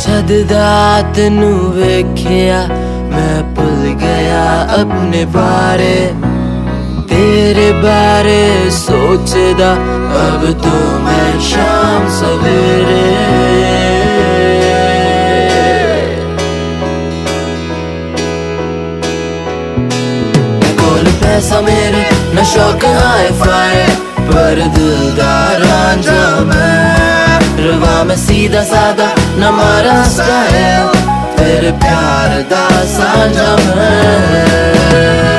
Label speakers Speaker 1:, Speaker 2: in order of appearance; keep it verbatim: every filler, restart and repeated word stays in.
Speaker 1: जददा तेनू वेखिया मैं भुल गया अपने बारे, तेरे बारे सोचदा अब तो मैं शाम सवेरे। कोल पैसा मेरे न शौक हाय फाय, पर दिलदार रांझा मैं। रवा मैं सीधा साधा न मारा स्टाइल, तेरे प्यार दा सांझा मैं।